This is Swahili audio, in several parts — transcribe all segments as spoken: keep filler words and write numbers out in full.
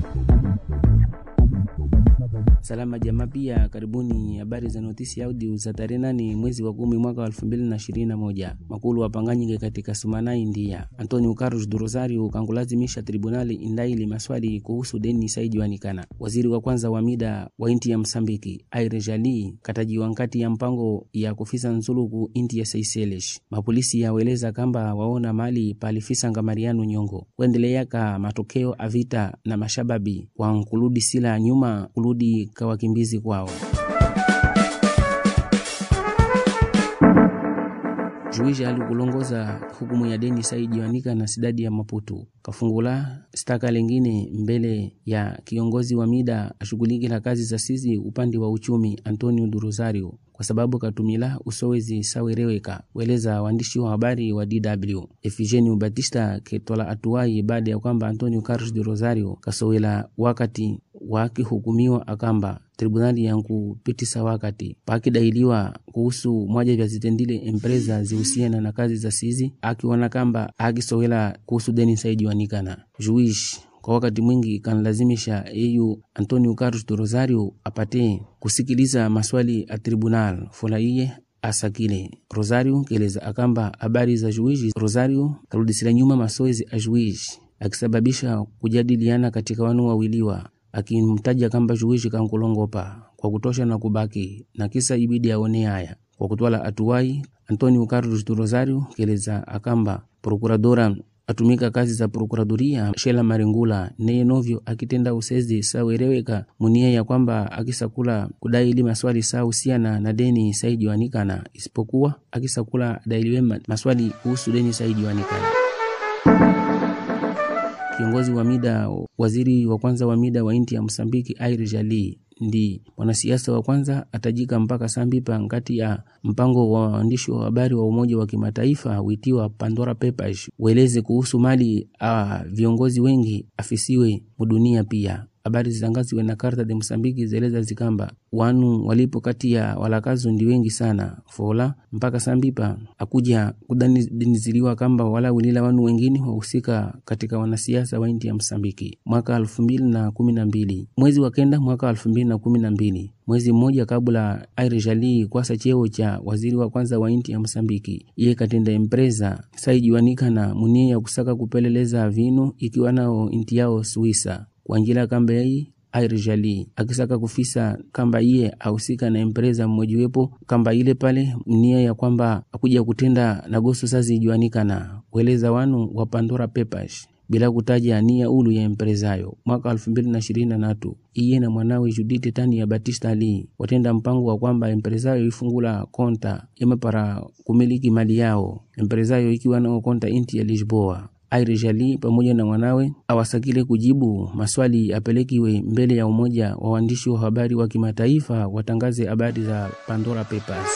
Salama jamaa, pia karibuni habari za notisi audio za tarehe nane mwezi wa kumi mwaka wa elfu mbili na ishirini na moja. Makulu wapanganyike katika Sumana India. Antonio Carlos do Rosario kangulazimisha tribunali indaili maswali kuhusu deni saidiwanikana. Waziri wa kwanza wa mida wa inti ya Msambiki Aire Jali katajiwa nkati ya mpango ya kufisa nzuluku inti ya Seychelles. Mapolisi yaweleza kamba waona mali palifisa Mariano Nyongo. Kuendeleyaka matokeo avita na mashababi kwa nkuludi sila nyuma kuludi kawakimbizi kwao. Juizi alikulongoza hukumu ya deni Saidi Wanika na sidadi ya Maputo. Kafungula staka lengine mbele ya kiongozi wa mida ashuguliki la kazi za sisi upande wa uchumi Antonio do Rosario kwa sababu katumila usowezi sawireweka, weleza waandishi wa habari wa D W. Efigeni Batista ketola atuwai baada ya kwamba Antonio Carlos do Rosario kasowela wakati wakihukumiwa akamba tribunali yangu pitisa wakati pakidailiwa kuhusu moja vya zitendile empresa zihusiana na kazi za sizi, akiona kamba akisowela kuhusu deni Saidi Wanikana. Juish kwa wakati mwingi kanlazimisha eyu Antonio Carlos do Rosario apate kusikiliza maswali a tribunal fola iye asakile. Rosario keleza akamba habari za juizi. Rosario karudisila nyuma masoezi a juizi akisababisha kujadiliana katika wanu wawiliwa, akimtaja kamba juizi kankulongopa kwa kutosha na kubaki na kisa ibidi aone haya. Kwa kutwala atuwai Antonio Carlos do Rosario keleza akamba prokuradora atumika kazi za prokuradoria Shela Maringula neye novyo akitenda usezi sawereweka munia ya kwamba akisakula kudaili maswali sahusiana na deni Saidi Wanikana, isipokuwa akisakula dailiwe maswali kuhusu deni Saidi Wanikana. Kiongozi wa mida, waziri wa kwanza wa mida wa inti ya Msambiki Aire Jali ndi wanasiasa wa kwanza atajika mpaka sambipa ngati ya mpango wa waandishi wa habari wa Umoja wa Kimataifa witiwa Pandora Papers weleze kuhusu mali a viongozi wengi afisiwe mudunia. Pia habari zitangaziwe na Carta de Msambiki zeleza zikamba wanu walipo kati ya walakazu ndi wengi sana fola mpaka sambipa akuja kudaniziliwa kamba wala wilila wanu wengine wahusika katika wanasiasa wa inti ya Msambiki. Mwaka elfu mbili na kumi na mbili mwezi wa kenda mwaka elfu mbili na kumi na mbili, mwezi mmoja kabla Aire Jali kwasa cheo cha waziri wa kwanza wa inti ya Msambiki, iye katenda empresa Saidi Wanikana munia ya kusaka kupeleleza vinu ikiwa nao inti yao Suisa. Kwa njila kamba hii Aire Jali akisaka kufisa kamba iye ahusika na empresa mmojiwepo kamba ile pale nia ya kwamba akuja kutenda na gosu Saidi Wanikana kueleza wanu wa Pandora Papers bila kutaja nia ulu ya empresayo. Mwaka elfu mbili na ishirini na tatu iye na mwanawe Judith Tani ya Batista Ali watenda mpango wa kwamba empresayo ifungula konta ema para kumiliki mali yao, empresayo ikiwa na konta inti ya Lisboa. Aire Jali pamoja na mwanawe awasakile kujibu maswali apelekiwe mbele ya umoja wa waandishi wa habari wa kimataifa watangaze habari za Pandora Papers.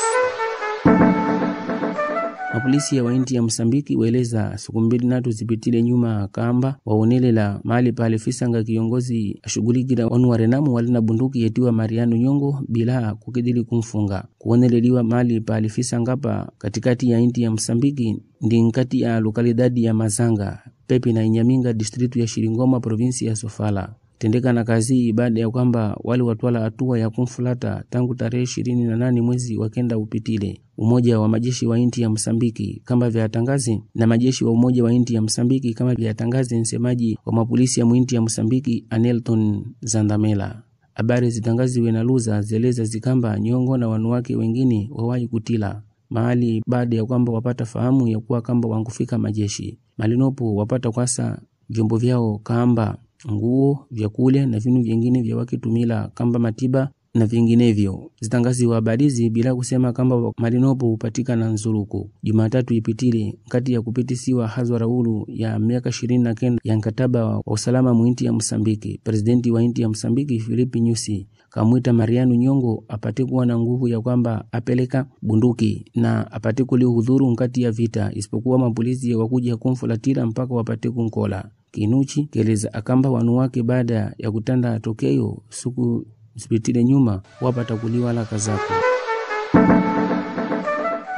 Mapolisi ya wainti ya Msambiki weleza siku mbili natu zipitile nyuma kamba waonelela mali pale fisanga kiongozi ashugulikila wanu warenamu walina bunduki yetiwa Mariano Nyongo bila kukidili kumfunga. Kuoneleliwa mali pale fisanga pa katikati ya inti ya Msambiki ndi nkati ya lokalidadi ya Mazanga, Pepe na Inyaminga distritu ya Shiringoma provinsi ya Sofala. Tendeka na kazi baada ya kwamba wali watwala hatua ya kumfulata tangu tarehe ishirini na nane mwezi wa kenda upitile. Umoja wa majeshi wa inti ya Msambiki kama vya tangazi na majeshi wa umoja wa inti ya Msambiki kama vya tangazi nsemaji wa mapolisi ya muinti ya Msambiki Anelton Zandamela. Habari zitangaziwe na Luza zeleza zikamba Nyongo na wanuwake wengine wawahi kutila mahali baada ya kwamba wapata fahamu ya kuwa kamba wangufika majeshi. Malinopo wapata kwasa vyombo vyao kamba nguo, vyakule na vinu vingine vya wakitumila kamba matiba na vinginevyo. Zitangazi wa habarizi bila kusema kamba malinopo upatika na nzuluku. Jumatatu ipitile kati ya kupitisiwa hazwa raulu ya miaka ishirini na kenda ya mkataba wa usalama muinti ya Msambiki, presidenti wa inti ya Msambiki Filipe Nyusi kamwita Mariano Nyongo apate kuwa na nguvu ya kwamba apeleka bunduki na apate kulihudhuru nkati ya vita, isipokuwa mapolisi wakuja kumfulatira mpaka wapate kunkola. Kinuchi keleza akamba wanu wake baada ya kutanda tokeo suku zipitile nyuma wapata kuliwa la kazako.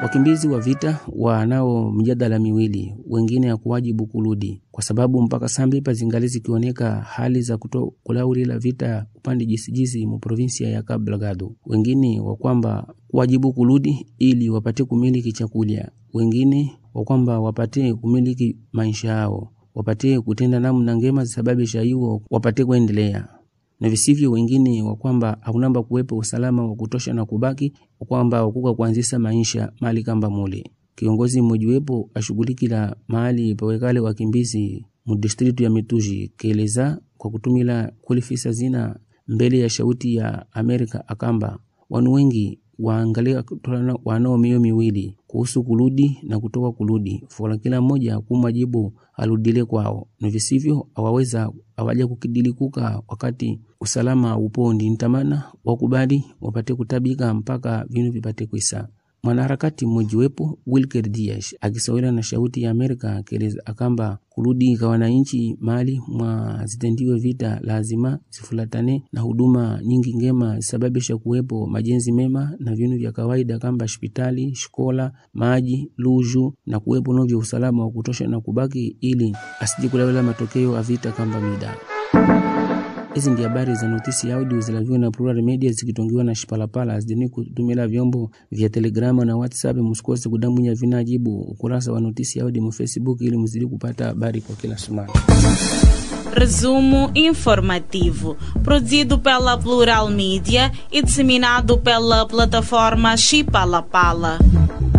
Wakimbizi wa vita wanao mjadala miwili, wengine ya kuwajibu kuludi, kwa sababu mpaka sambi pa zingali zikioneka hali za kuto kulauri la vita upande jisijisi mu provinsia ya Cabo Delgado. Wengine wa kwamba kuwajibu kuludi ili wapate kumiliki chakulia, wengine wa kwamba wapate kumiliki maisha yao, wapate kutenda namna ngema zisababisha hiyo wapate kuendelea. Na visivyo wengine wa kwamba hakunamba kuwepo usalama wa kutosha na kubaki wa kwamba wakuka kuanzisha maisha mali kamba mule. Kiongozi mmoja wepo ashughulikila mahali pawekale wakimbizi mu district ya Mituji keleza kwa kutumila kulifisa zina mbele ya shauti ya Amerika akamba wanu wengi waangalia wanao mio miwili kuhusu kuludi na kutoka kuludi, fola kila mmoja kumajibu aludile kwao, na visivyo awaweza awaja kukidilikuka wakati usalama upondi ntamana wakubali wapate kutabika mpaka vinu vipate kuisa. Mwanaharakati mmoja wepo Wilker Dias akisawira na shauti ya Amerika keleza akamba kuludi kwa wananchi mali mwa zitendiwe vita lazima zifulatane na huduma nyingi ngema sababisha kuwepo majenzi mema na vinu vya kawaida kamba hospitali, shkola, maji, luju na kuwepo novyo usalama wa kutosha na kubaki ili asije kulawela matokeo ya vita kamba mida. Hizi ndi habari za notisi ya audio zilaviwa na Plural Media zikitongiwa na Shipalapala. Azidini kutumila vyombo vya Telegrama na WhatsApp. Musikose kudamunya vinajibu ukurasa wa notisi ya audio mu Facebook ili muzidi kupata habari kwa kila sumana. Resumo informativo, produzido pela Plural Media e disseminado pela plataforma Shipalapala.